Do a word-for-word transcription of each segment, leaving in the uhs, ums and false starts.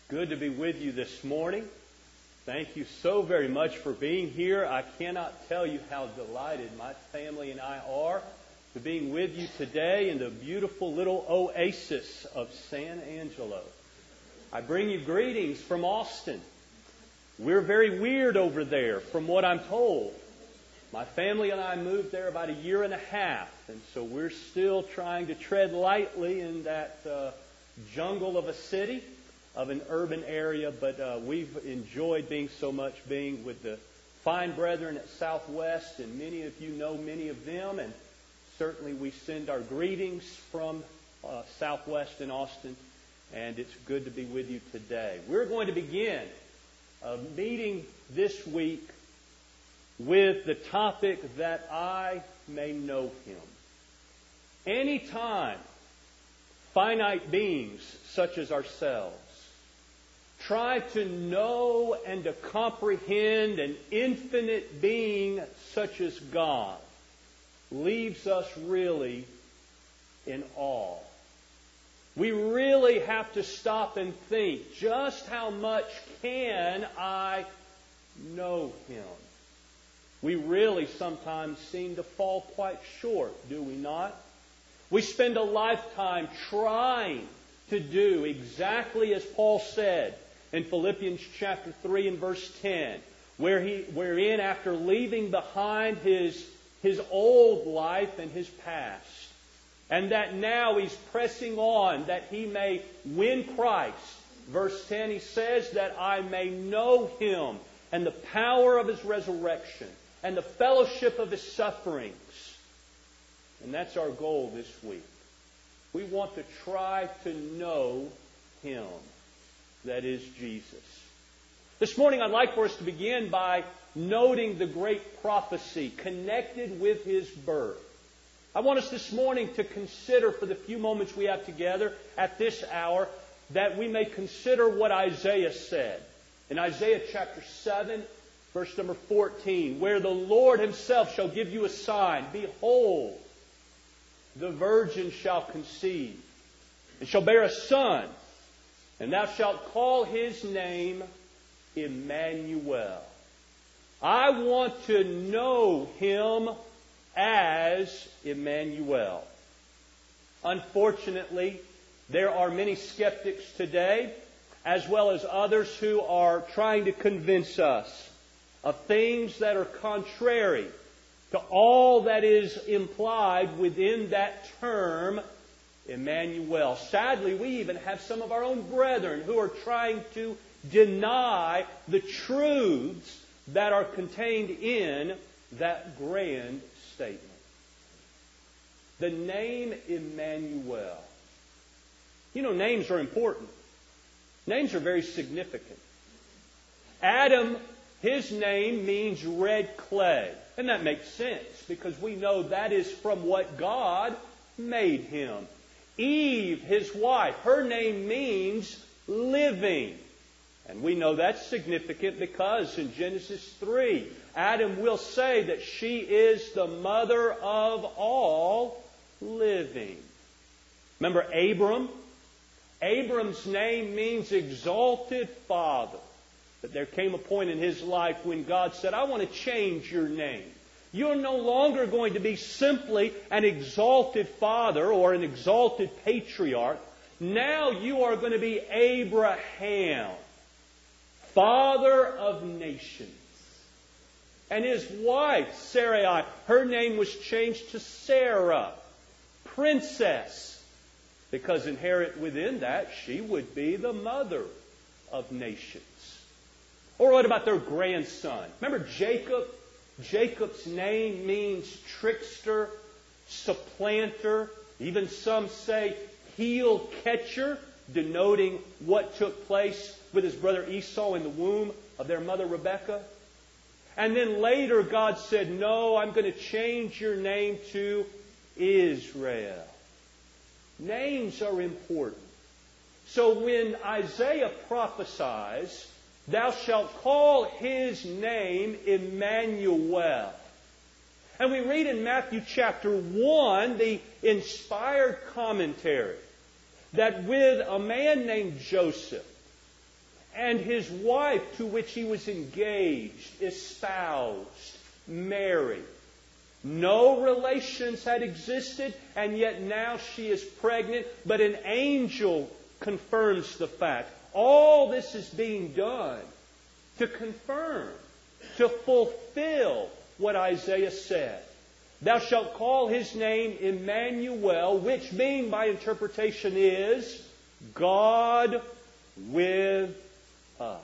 good to be with you this morning. Thank you so very much for being here. I cannot tell you how delighted my family and I are to being with you today in the beautiful little oasis of San Angelo. I bring you greetings from Austin. We're very weird over there, from what I'm told. My family and I moved there about a year and a half, and so we're still trying to tread lightly in that uh, jungle of a city, of an urban area, but uh, we've enjoyed being so much being with the fine brethren at Southwest, and many of you know many of them, and certainly we send our greetings from uh, Southwest in Austin, and it's good to be with you today. We're going to begin a meeting this week with the topic that I may know Him. Anytime finite beings such as ourselves try to know and to comprehend an infinite being such as God, leaves us really in awe. We really have to stop and think, just how much can I know Him? We really sometimes seem to fall quite short, do we not? We spend a lifetime trying to do exactly as Paul said in Philippians chapter three and verse ten, where he, wherein after leaving behind his, his old life and his past, and that now he's pressing on that he may win Christ. Verse ten, he says that I may know Him and the power of His resurrection and the fellowship of His sufferings. And that's our goal this week. We want to try to know Him, that is Jesus. This morning I'd like for us to begin by noting the great prophecy connected with His birth. I want us this morning to consider, for the few moments we have together at this hour, that we may consider what Isaiah said. In Isaiah chapter seven, verse number fourteen, where the Lord Himself shall give you a sign. Behold, the virgin shall conceive, and shall bear a son, and thou shalt call his name Emmanuel. I want to know Him as Emmanuel. Unfortunately, there are many skeptics today, as well as others who are trying to convince us of things that are contrary to all that is implied within that term, Emmanuel. Sadly, we even have some of our own brethren who are trying to deny the truths that are contained in that grand statement. The name Emmanuel. You know, names are important. Names are very significant. Adam, his name means red clay. And that makes sense because we know that is from what God made him. Eve, his wife, her name means living. And we know that's significant because in Genesis three, Adam will say that she is the mother of all living. Remember Abram? Abram's name means exalted father. But there came a point in his life when God said, I want to change your name. You're no longer going to be simply an exalted father or an exalted patriarch. Now you are going to be Abraham, father of nations. And his wife, Sarai, her name was changed to Sarah, princess, because inherent within that, she would be the mother of nations. Or what about their grandson? Remember Jacob? Jacob's name means trickster, supplanter, even some say heel catcher, denoting what took place with his brother Esau in the womb of their mother Rebekah. And then later God said, no, I'm going to change your name to Israel. Names are important. So when Isaiah prophesies, thou shalt call his name Emmanuel. And we read in Matthew chapter one, the inspired commentary, that with a man named Joseph, and his wife to which he was engaged, espoused, married. No relations had existed, and yet now she is pregnant, but an angel confirms the fact. All this is being done to confirm, to fulfill what Isaiah said. Thou shalt call his name Emmanuel, which meaning by interpretation is God with us.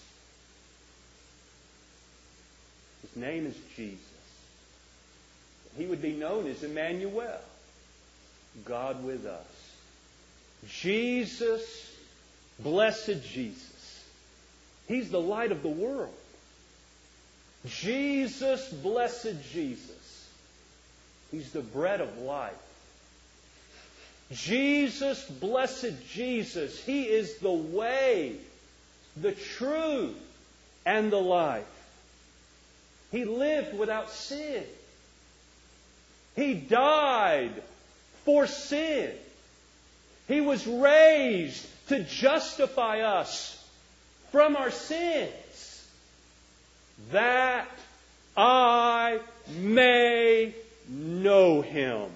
His name is Jesus. He would be known as Emmanuel, God with us. Jesus, blessed Jesus. He's the light of the world. Jesus, blessed Jesus. He's the bread of life. Jesus, blessed Jesus. He is the way, the truth, and the life. He lived without sin. He died for sin. He was raised to justify us from our sins, that I may know Him.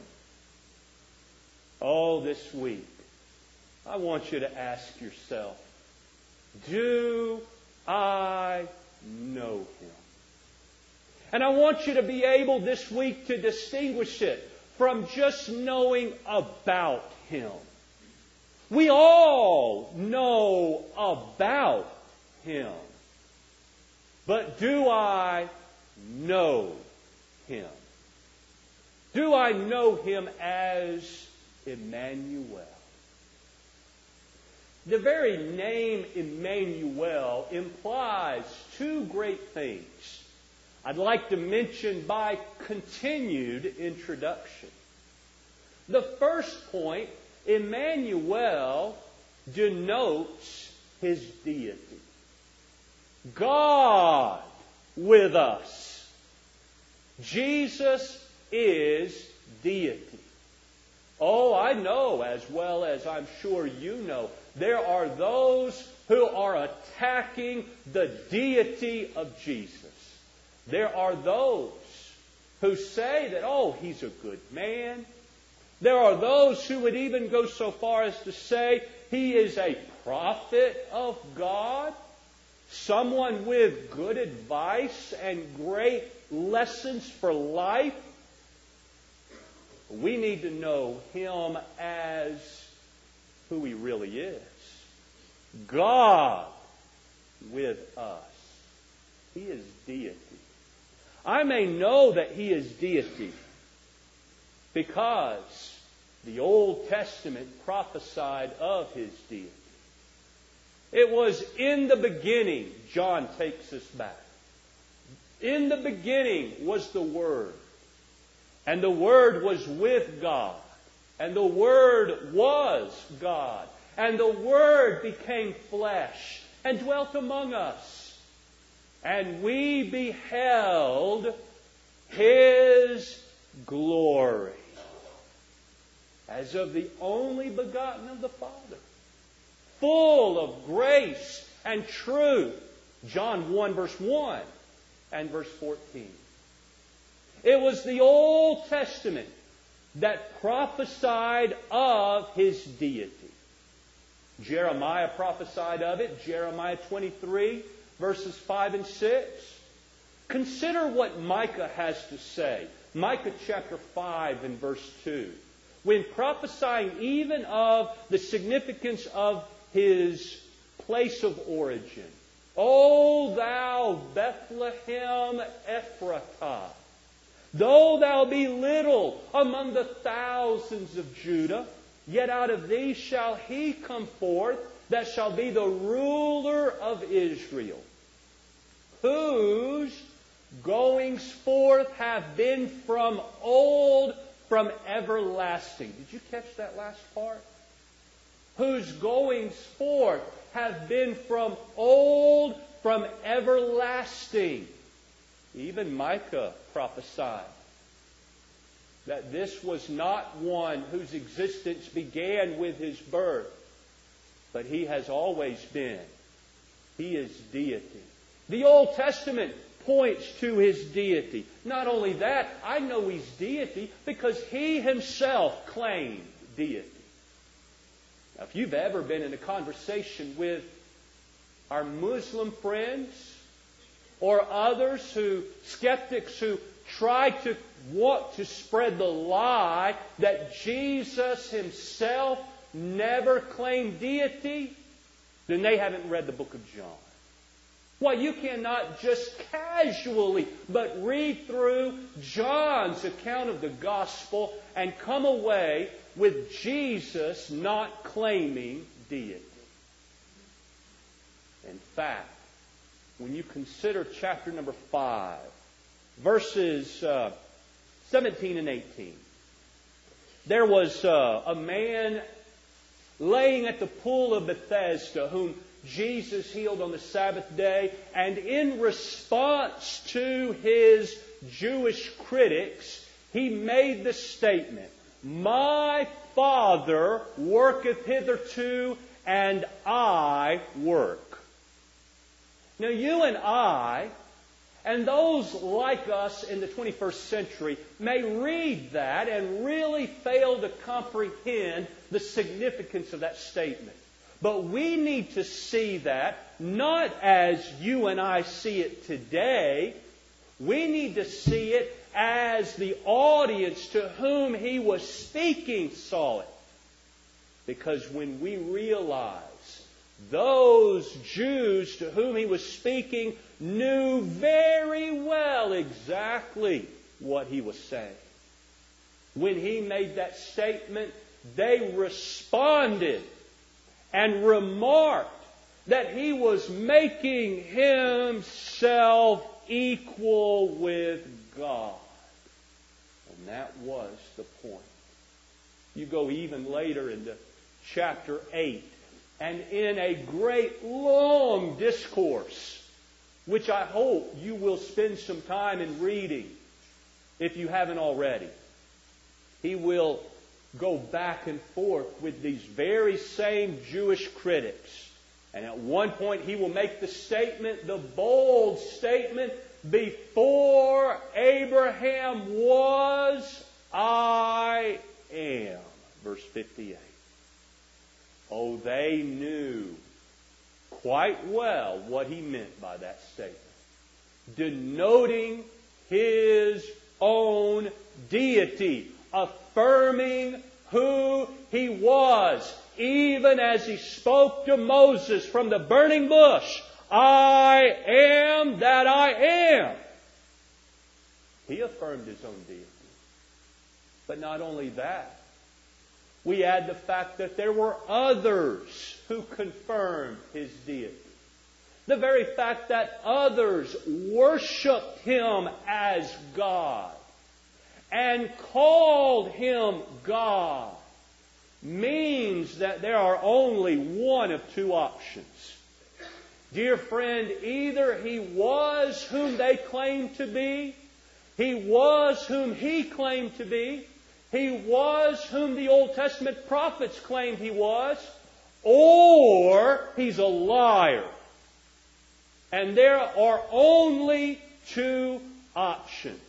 Oh, this week, I want you to ask yourself, do I know Him? And I want you to be able this week to distinguish it from just knowing about Him. We all know about Him. But do I know Him? Do I know Him as Emmanuel? The very name Emmanuel implies two great things I'd like to mention by continued introduction. The first point, Emmanuel denotes His deity. God with us. Jesus is deity. Oh, I know, as well as I'm sure you know, there are those who are attacking the deity of Jesus. There are those who say that, oh, He's a good man. There are those who would even go so far as to say He is a prophet of God, someone with good advice and great lessons for life. We need to know Him as who He really is. God with us. He is deity. I may know that He is deity because the Old Testament prophesied of His deity. It was in the beginning, John takes us back. In the beginning was the Word. And the Word was with God. And the Word was God. And the Word became flesh and dwelt among us. And we beheld His glory as of the only begotten of the Father, full of grace and truth. John one verse one and verse fourteen. It was the Old Testament that prophesied of His deity. Jeremiah prophesied of it, Jeremiah twenty-three, verses five and six. Consider what Micah has to say. Micah chapter five and verse two. When prophesying even of the significance of His place of origin. O thou Bethlehem Ephratah, though thou be little among the thousands of Judah, yet out of thee shall He come forth, that shall be the ruler of Israel, whose goings forth have been from old, from everlasting. Did you catch that last part? Whose goings forth have been from old, from everlasting. Even Micah prophesied that this was not one whose existence began with His birth, but He has always been He is deity. The Old Testament points to His deity. Not only that, I know He's deity because He Himself claimed deity. Now, if you've ever been in a conversation with our Muslim friends or others who, skeptics who try to want to spread the lie that Jesus Himself never claimed deity, then they haven't read the book of John. Why, you cannot just casually but read through John's account of the gospel and come away with Jesus not claiming deity. In fact, when you consider chapter number five, verses uh, seventeen and eighteen, there was uh, a man laying at the pool of Bethesda whom Jesus healed on the Sabbath day, and in response to His Jewish critics, He made the statement, "My Father worketh hitherto, and I work." Now you and I, and those like us in the twenty-first century, may read that and really fail to comprehend the significance of that statement. But we need to see that not as you and I see it today. We need to see it as the audience to whom He was speaking saw it. Because when we realize those Jews to whom He was speaking knew very well exactly what He was saying. When He made that statement, they responded and remarked that He was making Himself equal with God. And that was the point. You go even later into chapter eight, and in a great long discourse, which I hope you will spend some time in reading, if you haven't already, He will go back and forth with these very same Jewish critics. And at one point He will make the statement, the bold statement, "Before Abraham was, I am." Verse fifty-eight. Oh, they knew quite well what He meant by that statement, denoting His own deity, affirming who He was, even as He spoke to Moses from the burning bush, "I am that I am." He affirmed His own deity. But not only that, we add the fact that there were others who confirmed His deity. The very fact that others worshiped Him as God and called Him God means that there are only one of two options. Dear friend, either He was whom they claimed to be, He was whom He claimed to be, He was whom the Old Testament prophets claimed He was, or He's a liar. And there are only two options.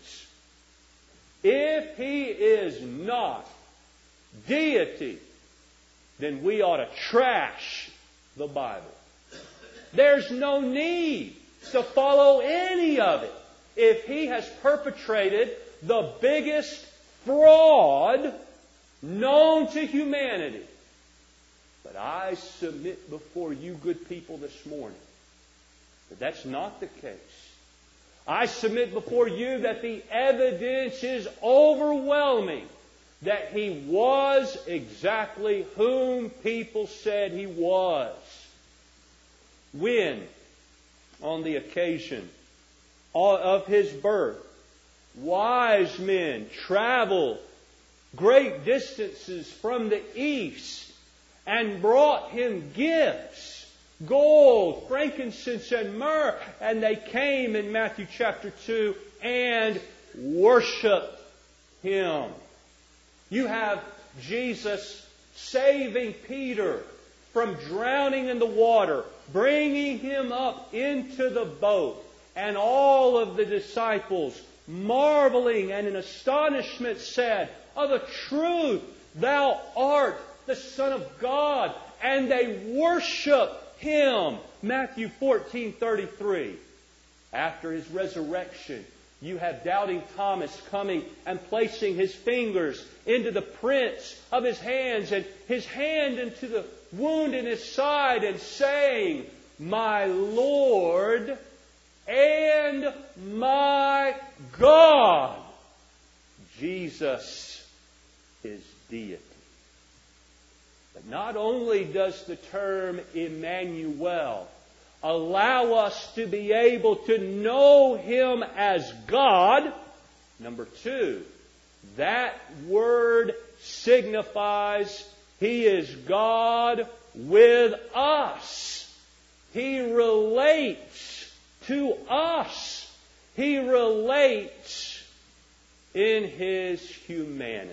If He is not deity, then we ought to trash the Bible. There's no need to follow any of it if He has perpetrated the biggest fraud known to humanity. But I submit before you good people this morning that that's not the case. I submit before you that the evidence is overwhelming that He was exactly whom people said He was. When, on the occasion of His birth, wise men traveled great distances from the east and brought Him gifts, gold, frankincense, and myrrh. And they came in Matthew chapter two and worshiped Him. You have Jesus saving Peter from drowning in the water bringing him up into the boat, and all of the disciples, marveling and in astonishment, said, "Of a truth, thou art the Son of God." And they worship him. Matthew fourteen thirty-three. After his resurrection, you have doubting Thomas coming and placing his fingers into the prints of his hands and his hand into the wound in his side and saying, "My Lord and my God." Jesus is deity. But not only does the term Emmanuel allow us to be able to know him as God, number two, that word signifies he is God with us. He relates to us. He relates in his humanity.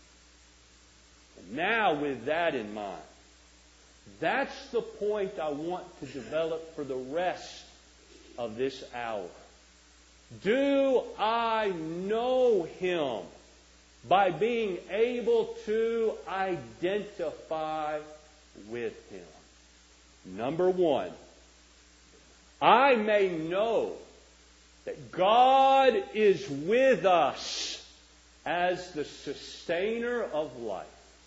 And now, with that in mind, that's the point I want to develop for the rest of this hour. Do I know him by being able to identify with him? Number one, I may know that God is with us as the sustainer of life.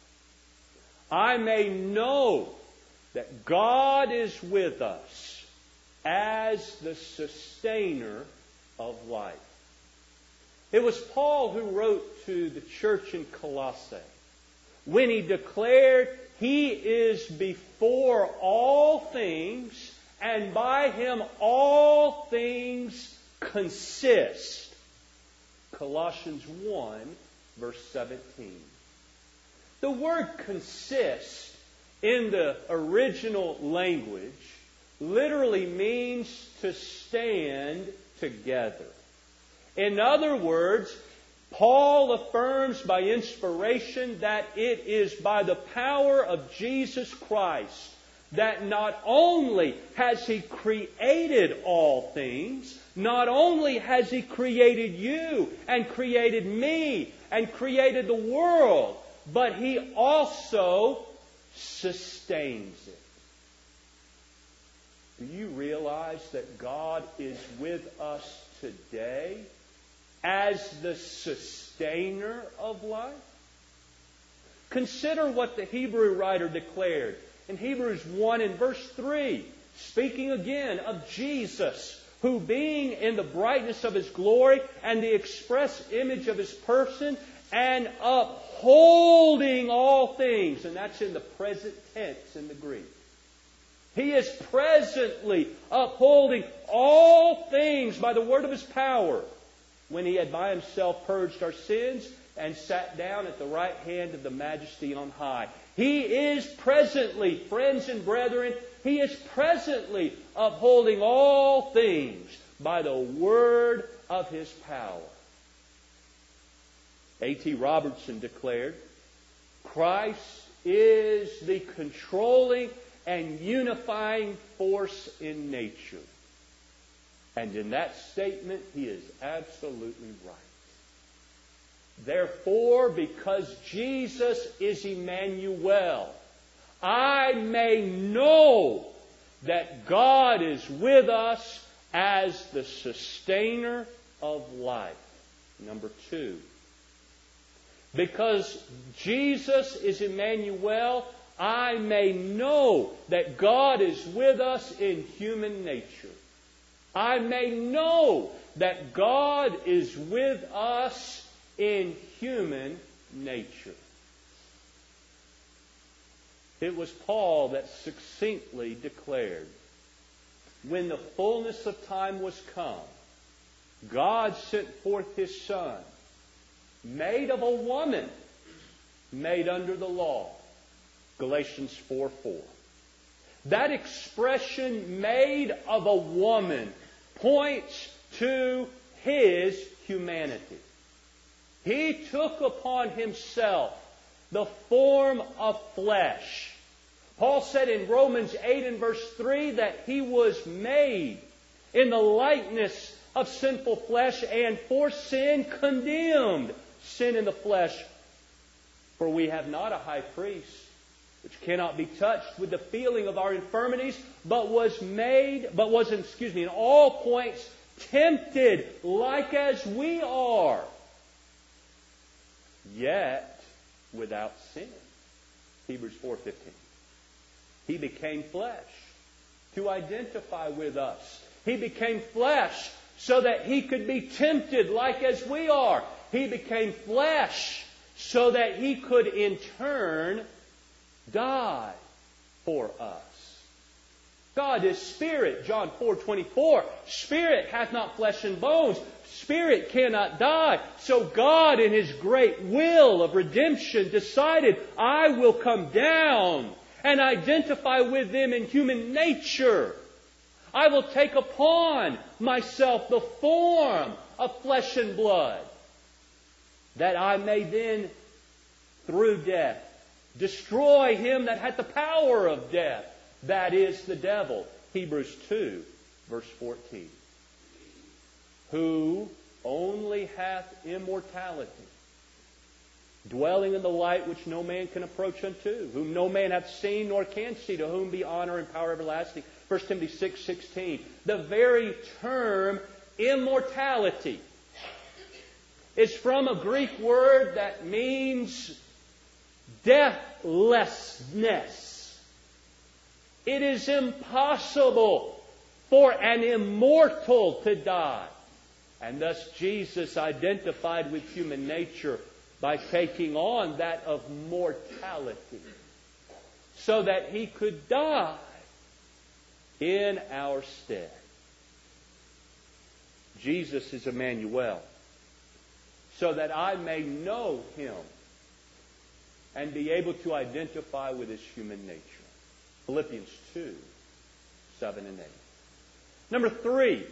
I may know that God is with us as the sustainer of life. It was Paul who wrote to the church in Colossae when he declared he is before all things, and by him all things consist. Colossians one, verse seventeen. The word consist in the original language literally means to stand together. In other words, Paul affirms by inspiration that it is by the power of Jesus Christ that not only has He created all things, not only has He created you and created me and created the world, but He also sustains it. Do you realize that God is with us today as the sustainer of life? Consider what the Hebrew writer declared in Hebrews one and verse three, speaking again of Jesus, who being in the brightness of His glory and the express image of His person, and upholding all things, and that's in the present tense in the Greek. He is presently upholding all things by the word of His power, when He had by Himself purged our sins and sat down at the right hand of the Majesty on high. He is presently, friends and brethren, He is presently upholding all things by the word of His power. A T Robertson declared, Christ is the controlling and unifying force in nature. And in that statement, he is absolutely right. Therefore, because Jesus is Emmanuel, I may know that God is with us as the sustainer of life. Number two, because Jesus is Emmanuel, I may know that God is with us in human nature. I may know that God is with us in human nature. It was Paul that succinctly declared, when the fullness of time was come, God sent forth His Son, made of a woman, made under the law. Galatians four four. That expression, made of a woman, points to His humanity. He took upon Himself the form of flesh, Paul said in Romans eight and verse three that He was made in the likeness of sinful flesh, and for sin condemned sin in the flesh. For we have not a high priest which cannot be touched with the feeling of our infirmities, but was made, but was, excuse me, in all points tempted like as we are, yet without sin. Hebrews four fifteen. He became flesh to identify with us. He became flesh so that He could be tempted like as we are. He became flesh so that He could in turn die for us. God is Spirit, John four twenty-four. Spirit hath not flesh and bones. Spirit cannot die. So God, in His great will of redemption, decided, I will come down and identify with them in human nature. I will take upon myself the form of flesh and blood, that I may then, through death, destroy him that had the power of death, that is the devil. Hebrews two, verse fourteen. Who only hath immortality, dwelling in the light which no man can approach unto, whom no man hath seen nor can see, to whom be honor and power everlasting. First Timothy six sixteen. The very term immortality is from a Greek word that means deathlessness. It is impossible for an immortal to die. And thus Jesus identified with human nature by taking on that of mortality, so that He could die in our stead. Jesus is Emmanuel, so that I may know Him and be able to identify with His human nature. Philippians two, seven and eight. Number three,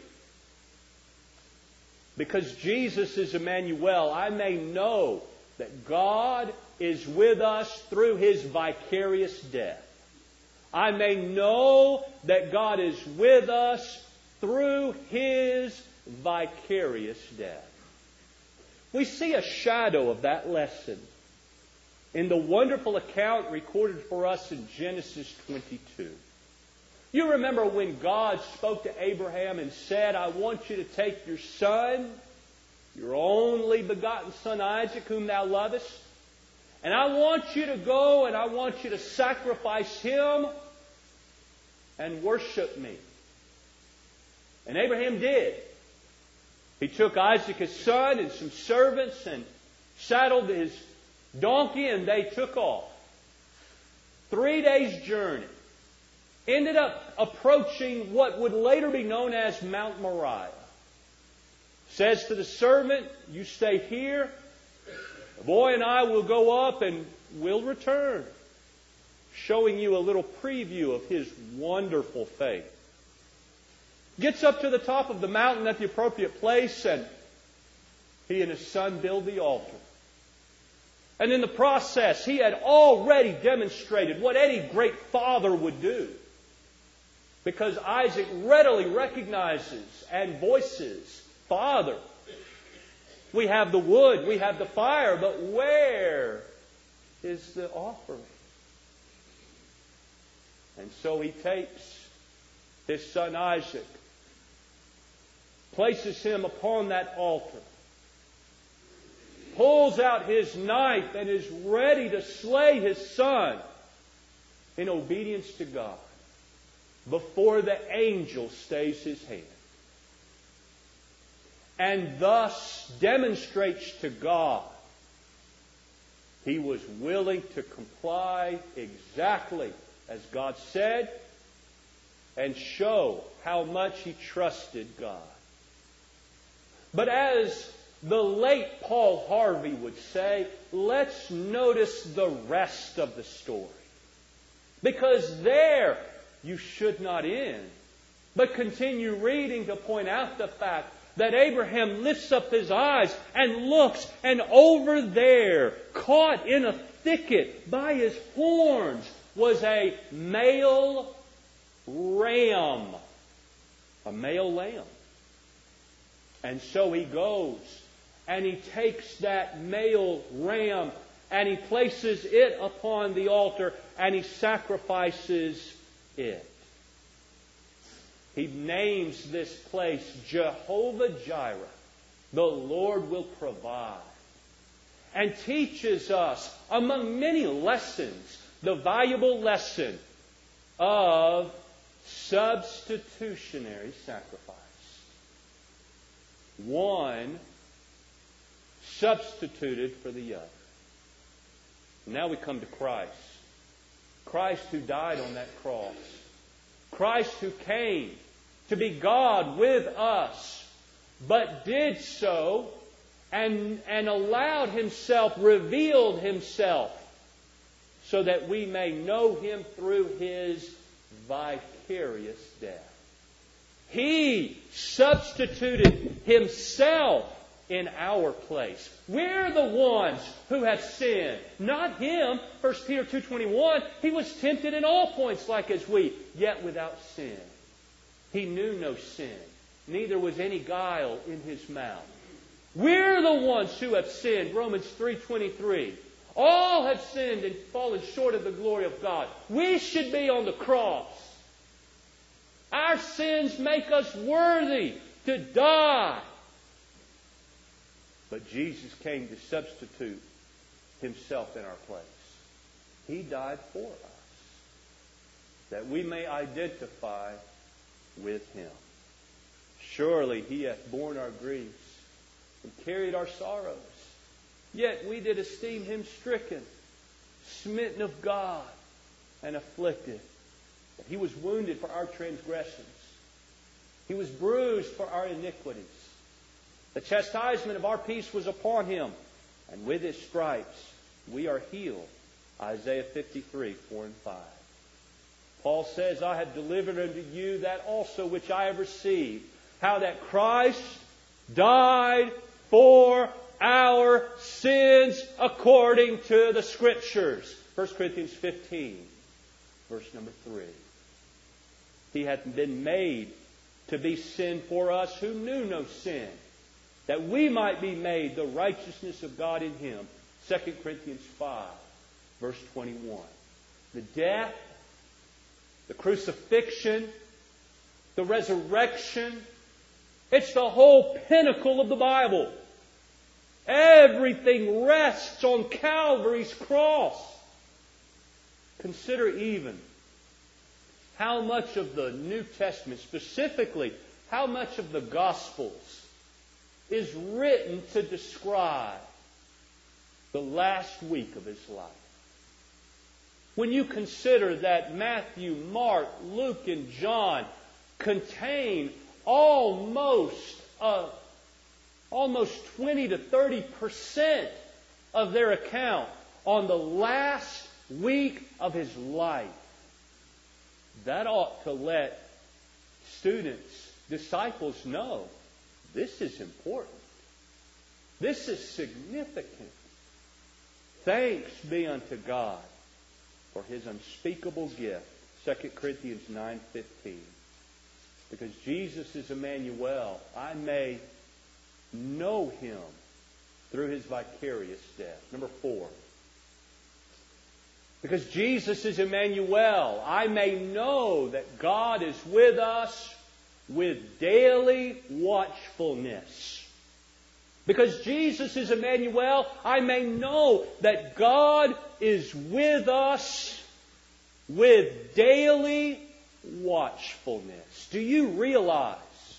because Jesus is Emmanuel, I may know that God is with us through His vicarious death. I may know that God is with us through His vicarious death. We see a shadow of that lesson in the wonderful account recorded for us in Genesis twenty-two. You remember when God spoke to Abraham and said, I want you to take your son, your only begotten son Isaac, whom thou lovest, and I want you to go and I want you to sacrifice him and worship me. And Abraham did. He took Isaac his son and some servants and saddled his donkey, and they took off. Three days' journey. Ended up approaching what would later be known as Mount Moriah. Says to the servant, you stay here. The boy and I will go up and we'll return. Showing you a little preview of his wonderful faith. Gets up to the top of the mountain at the appropriate place, and he and his son build the altar. And in the process, he had already demonstrated what any great father would do. Because Isaac readily recognizes and voices, Father, we have the wood, we have the fire, but where is the offering? And so he takes his son Isaac, places him upon that altar, pulls out his knife and is ready to slay his son in obedience to God before the angel stays his hand. And thus demonstrates to God he was willing to comply exactly as God said and show how much he trusted God. But as the late Paul Harvey would say, let's notice the rest of the story. Because there you should not end, but continue reading to point out the fact that Abraham lifts up his eyes and looks, and over there, caught in a thicket by his horns, was a male ram, a male lamb. And so he goes and he takes that male ram and he places it upon the altar and he sacrifices it. He names this place Jehovah-Jireh, the Lord will provide, and teaches us, among many lessons, the valuable lesson of substitutionary sacrifice. One substituted for the other. Now we come to Christ. Christ who died on that cross. Christ who came to be God with us, but did so and, and allowed Himself, revealed Himself, so that we may know Him through His vicarious death. He substituted Himself in our place. We're the ones who have sinned, not Him. First Peter two twenty-one, He was tempted in all points like as we, yet without sin. He knew no sin, neither was any guile in His mouth. We're the ones who have sinned. Romans three twenty-three. All have sinned and fallen short of the glory of God. We should be on the cross. Our sins make us worthy to die. But Jesus came to substitute Himself in our place. He died for us, that we may identify with Him. Surely He hath borne our griefs and carried our sorrows. Yet we did esteem Him stricken, smitten of God, and afflicted. But He was wounded for our transgressions. He was bruised for our iniquities. The chastisement of our peace was upon Him, and with His stripes we are healed. Isaiah fifty-three, four and five. Paul says, I have delivered unto you that also which I have received, how that Christ died for our sins according to the Scriptures. First Corinthians fifteen, verse number three. He hath been made to be sin for us who knew no sin, that we might be made the righteousness of God in Him. Second Corinthians five, verse twenty-one. The death, the crucifixion, the resurrection, it's the whole pinnacle of the Bible. Everything rests on Calvary's cross. Consider even how much of the New Testament, specifically how much of the Gospels, is written to describe the last week of His life. When you consider that Matthew, Mark, Luke, and John contain almost uh, almost twenty to thirty percent of their account on the last week of His life, that ought to let students, disciples know this is important. This is significant. Thanks be unto God for His unspeakable gift. Second Corinthians nine fifteen. Because Jesus is Emmanuel, I may know Him through His vicarious death. Number four. Because Jesus is Emmanuel, I may know that God is with us with daily watchfulness. Because Jesus is Emmanuel, I may know that God is with us with daily watchfulness. Do you realize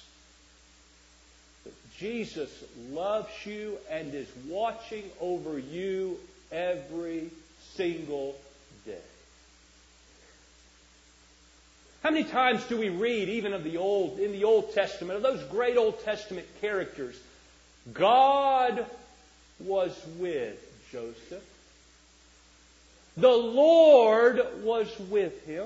that Jesus loves you and is watching over you every single day? How many times do we read, even of the old, in the Old Testament, of those great Old Testament characters? God was with Joseph. The Lord was with him.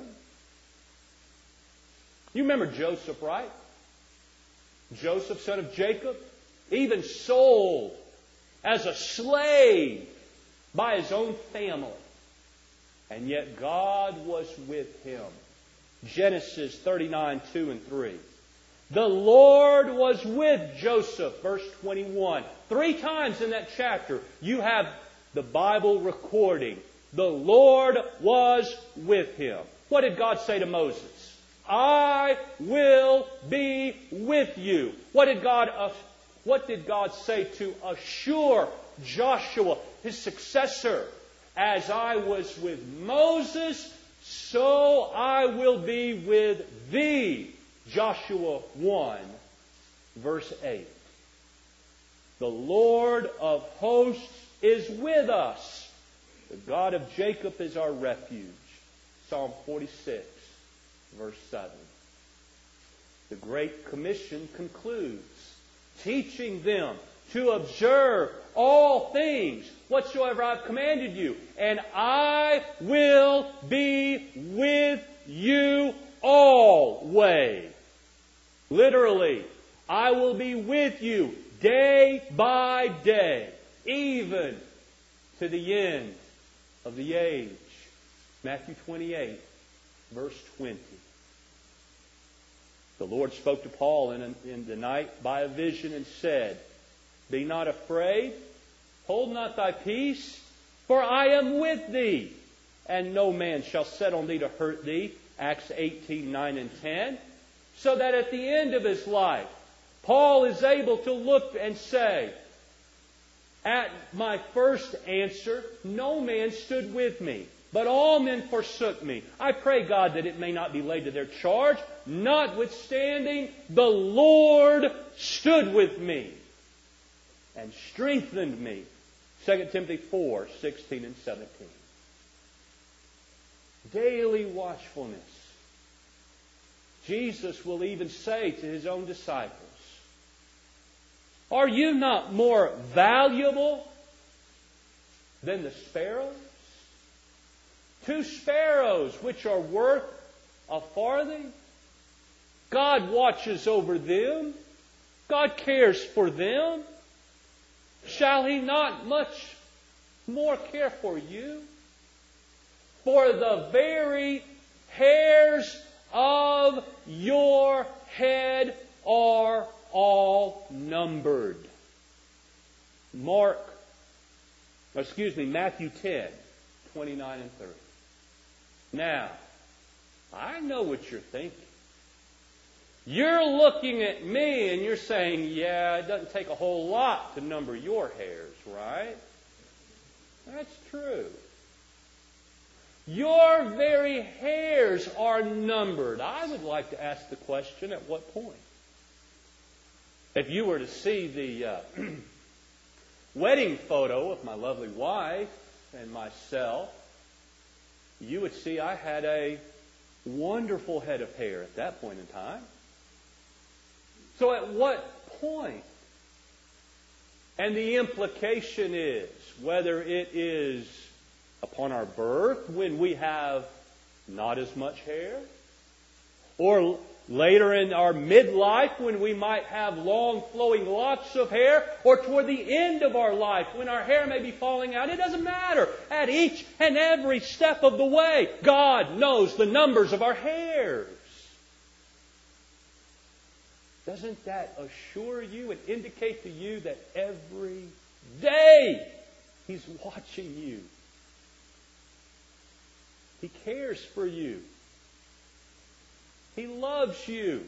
You remember Joseph, right? Joseph, son of Jacob, even sold as a slave by his own family. and yet God was with him. Genesis thirty-nine, two and three. The Lord was with Joseph, verse twenty-one. Three times in that chapter, you have the Bible recording. The Lord was with him. What did God say to Moses? I will be with you. What did God, uh, what did God say to assure Joshua, his successor? As I was with Moses, so I will be with thee. Joshua one, verse eight. The Lord of hosts is with us. The God of Jacob is our refuge. Psalm forty-six, verse seven. The Great Commission concludes, teaching them to observe all things whatsoever I've commanded you. And I will be with you always. Literally, I will be with you day by day, even to the end of the age. Matthew twenty-eight, verse twenty. The Lord spoke to Paul in, a, in the night by a vision and said, be not afraid, hold not thy peace, for I am with thee, and no man shall set on thee to hurt thee. Acts eighteen, nine and ten. So that at the end of his life, Paul is able to look and say, at my first answer, no man stood with me, but all men forsook me. I pray, God, that it may not be laid to their charge. Notwithstanding, the Lord stood with me and strengthened me. Second Timothy four, sixteen and seventeen. Daily watchfulness. Jesus will even say to his own disciples, are you not more valuable than the sparrows? Two sparrows which are worth a farthing. God watches over them. God cares for them. Shall He not much more care for you? For the very hairs of your head are all numbered. Mark, excuse me, Matthew ten, twenty-nine and thirty. Now, I know what you're thinking. You're looking at me and you're saying, yeah, it doesn't take a whole lot to number your hairs, right? That's true. Your very hairs are numbered. I would like to ask the question, at what point? If you were to see the uh, wedding photo of my lovely wife and myself, you would see I had a wonderful head of hair at that point in time. So at what point? And the implication is, whether it is upon our birth when we have not as much hair, or later in our midlife when we might have long flowing locks of hair, or toward the end of our life when our hair may be falling out. It doesn't matter. At each and every step of the way, God knows the numbers of our hairs. Doesn't that assure you and indicate to you that every day He's watching you? He cares for you. He loves you.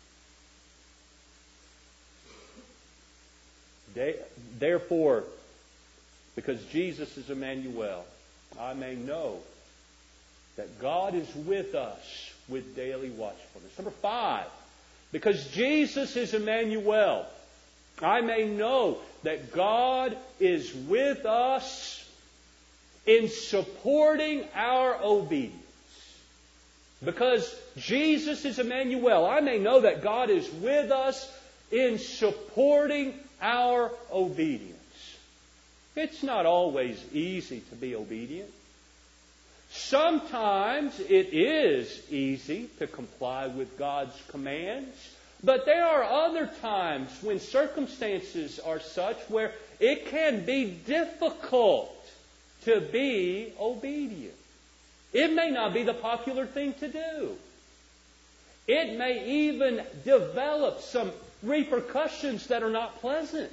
Therefore, because Jesus is Emmanuel, I may know that God is with us with daily watchfulness. Number five, because Jesus is Emmanuel, I may know that God is with us in supporting our obedience. Because Jesus is Emmanuel, I may know that God is with us in supporting our obedience. It's not always easy to be obedient. Sometimes it is easy to comply with God's commands, but there are other times when circumstances are such where it can be difficult to be obedient. It may not be the popular thing to do. It may even develop some repercussions that are not pleasant.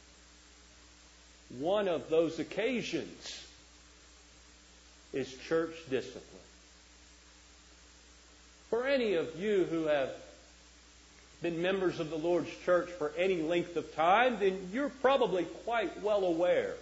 One of those occasions is church discipline. For any of you who have been members of the Lord's church for any length of time, then you're probably quite well aware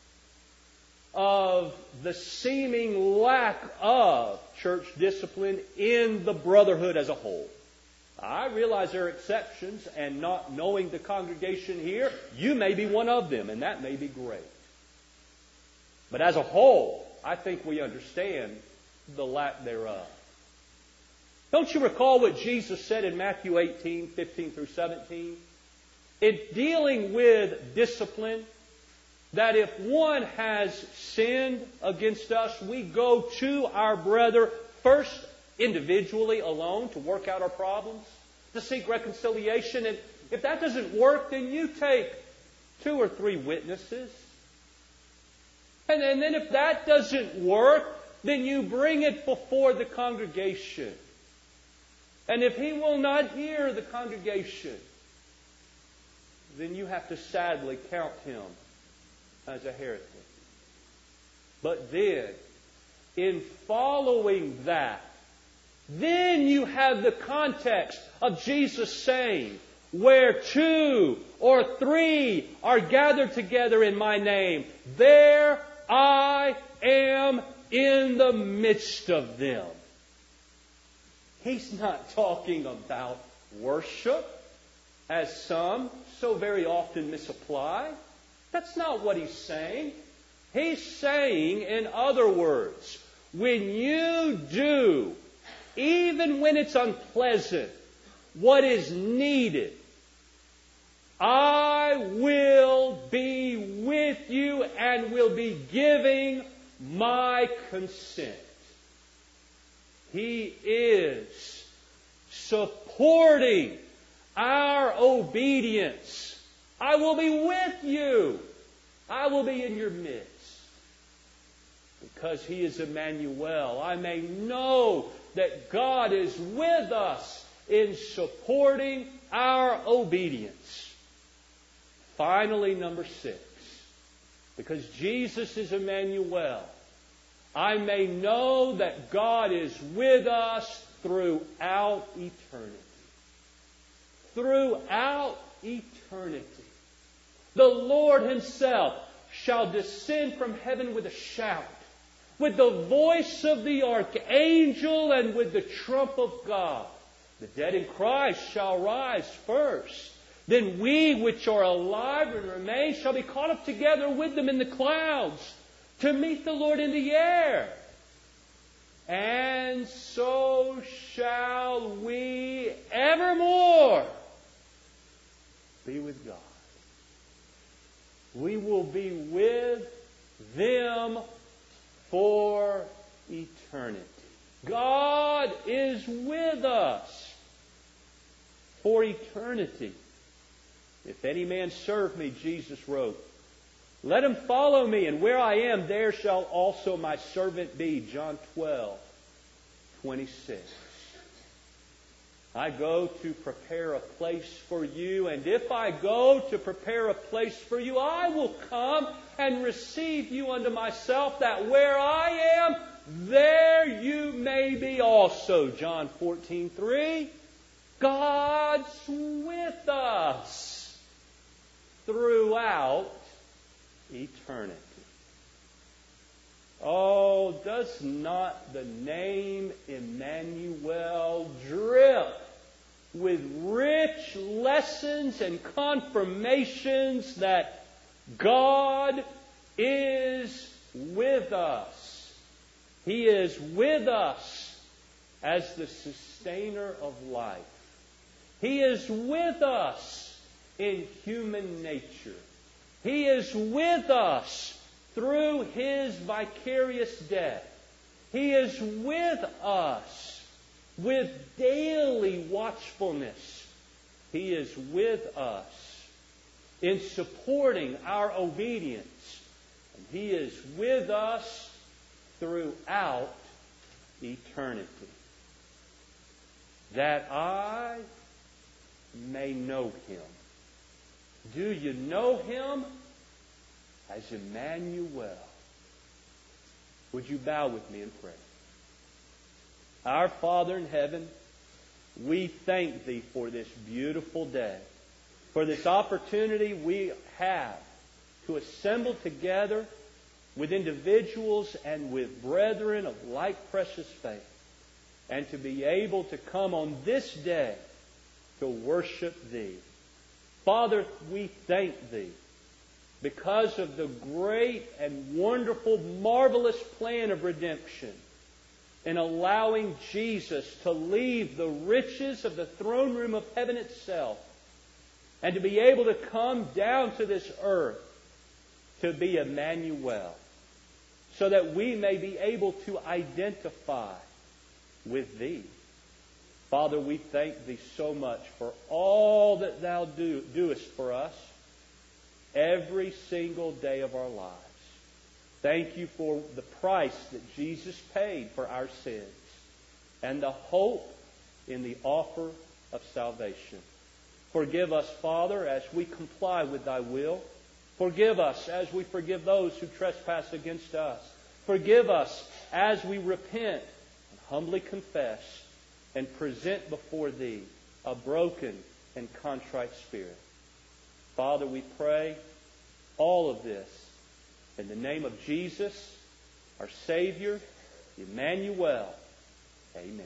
of the seeming lack of church discipline in the brotherhood as a whole. I realize there are exceptions, and not knowing the congregation here, you may be one of them, and that may be great. But as a whole, I think we understand the lack thereof. Don't you recall what Jesus said in Matthew eighteen, fifteen through seventeen? In dealing with discipline, that if one has sinned against us, we go to our brother first individually alone to work out our problems, to seek reconciliation. And if that doesn't work, then you take two or three witnesses. And, and then if that doesn't work, then you bring it before the congregation. And if he will not hear the congregation, then you have to sadly count him as a heretic. But then, in following that, then you have the context of Jesus saying, where two or three are gathered together in my name, there I am in the midst of them. He's not talking about worship, as some so very often misapply. That's not what he's saying. He's saying, in other words, when you do, even when it's unpleasant, what is needed, I will be with you and will be giving my consent. He is supporting our obedience. I will be with you. I will be in your midst. Because He is Emmanuel, I may know that God is with us in supporting our obedience. Finally, number six. Because Jesus is Emmanuel, I may know that God is with us throughout eternity. Throughout eternity. The Lord Himself shall descend from heaven with a shout, with the voice of the archangel, and with the trump of God. The dead in Christ shall rise first. Then we which are alive and remain shall be caught up together with them in the clouds to meet the Lord in the air. And so shall we evermore be with God. We will be with them for eternity. God is with us for eternity. If any man serve me, Jesus wrote, let him follow me, and where I am, there shall also my servant be. John twelve, twenty-six. I go to prepare a place for you, and if I go to prepare a place for you, I will come and receive you unto myself, that where I am, there you may be also. John fourteen, three. God's with us throughout eternity. Oh, does not the name Emmanuel drip with rich lessons and confirmations that God is with us? He is with us as the sustainer of life. He is with us in human nature. He is with us through His vicarious death. He is with us with daily watchfulness. He is with us in supporting our obedience. And He is with us throughout eternity, that I may know Him. Do you know Him as Emmanuel? Would you bow with me in prayer? Our Father in heaven, we thank Thee for this beautiful day, for this opportunity we have to assemble together with individuals and with brethren of like precious faith, and to be able to come on this day to worship Thee. Father, we thank Thee because of the great and wonderful, marvelous plan of redemption in allowing Jesus to leave the riches of the throne room of heaven itself and to be able to come down to this earth to be Emmanuel, so that we may be able to identify with Thee. Father, we thank Thee so much for all that Thou do, doest for us every single day of our lives. Thank You for the price that Jesus paid for our sins and the hope in the offer of salvation. Forgive us, Father, as we comply with Thy will. Forgive us as we forgive those who trespass against us. Forgive us as we repent and humbly confess and present before Thee a broken and contrite spirit. Father, we pray all of this in the name of Jesus, our Savior, Emmanuel. Amen.